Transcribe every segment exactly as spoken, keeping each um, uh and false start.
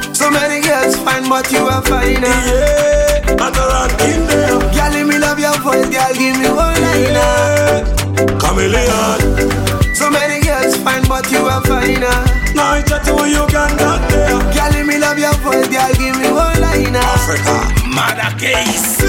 So many girls fine, but you are finer. Yeah, but around in there. Girl, let me love your voice, girl, give me one liner. Yeah, chameleon. So many girls fine, but you are finer. Now I chat to you can not there. Girl, let me love your voice, girl, give me one liner. Africa, mother case.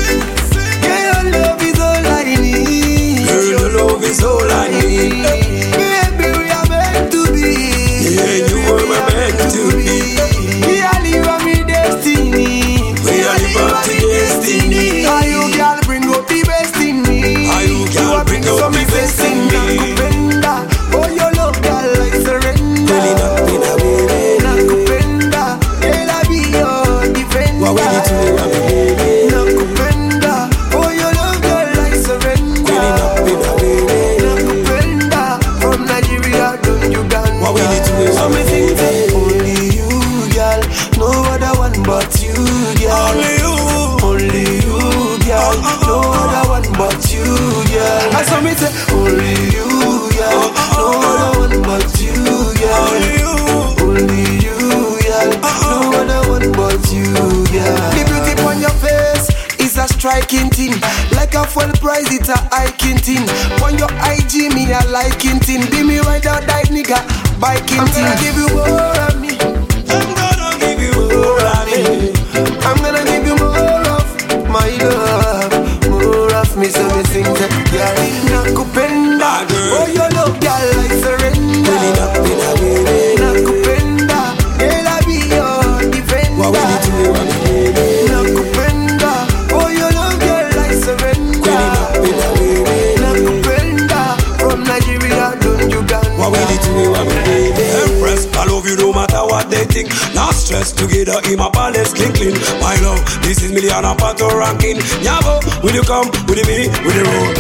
Yeah, your love is all I need. Girl, your love is all I need. Baby, we are meant to be. Yeah, you were meant to be. We are living me destiny. We are living to destiny. Are you girl bring up the best in me? Are you girl bring up the best in me? Nakupenda, oh your love girl I surrender. Really not been a baby. Nakupenda, girl I be your defender. What we need to do, baby? Nakupenda, oh your love girl I surrender. Really not been a baby. Nakupenda, from Nigeria to Uganda. What we need to do, so me think that only you, girl, no other one but you, girl. Only you, only you, girl, no other one but you, girl. I saw me say only you, girl, no other one but you, girl. only you. Only you, girl, no other one but you, girl. The beauty on your face is a striking thing. Like a full price, it's a hiking thing. On your I G, me a liking thing. Be me ride or die, nigga, biking thing. I'm gonna give you more of me. I'm gonna give you more of me. I'm gonna give you more of my love. More of me, so me sing that, girl. Nakupenda, oh your love, girl, I surrender. Really not been a baby. Nakupenda, girl, I be your defender. What we need to do, baby? Nakupenda, oh your love, girl, I surrender. Really not been a baby. Nakupenda, from Nigeria to Uganda. What we need to do, baby? Empress, I love you no matter what they think. Not stress together in my palace, clean clean. My love, this is million and pato ranking. Nyabo, will you come with me, with the road?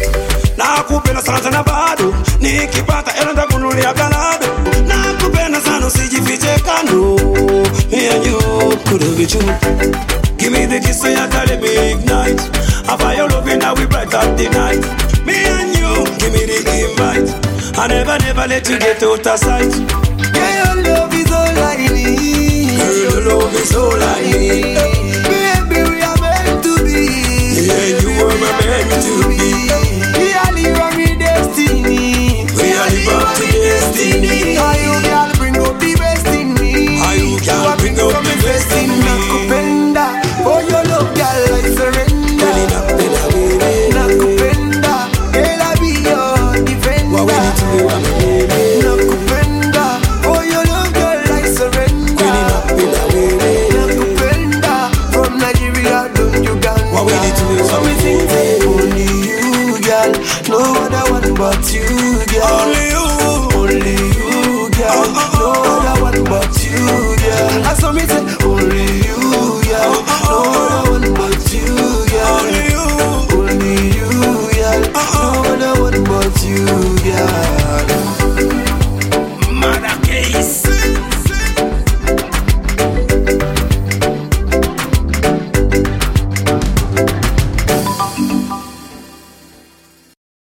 Nakupenda sana sana bado nikipata hela ndakununulia galado. Nakupenda sana usijifiche kando. Me and you could have been true. Give me the kiss so you tell me ignite. Have your love now we bright up the night. Me and you, give me the invite. I never never let you get out of sight. Yeah, your love is all I need. Girl, your love is all I need. Baby, we are meant to be. Yeah, you were meant to be. We are living me destiny. We are living to destiny. Are you girl bring up the best in me? Are you girl bring up the best in me? Nakupenda, oh your love girl I surrender. Really not been a baby. Nakupenda, girl I be your defender. What we need to do, baby? Nakupenda, oh your love girl I surrender. Really not been a baby. Nakupenda, from Nigeria to Uganda. What we need to do, so me think that only you, girl, no other one but you, girl. Only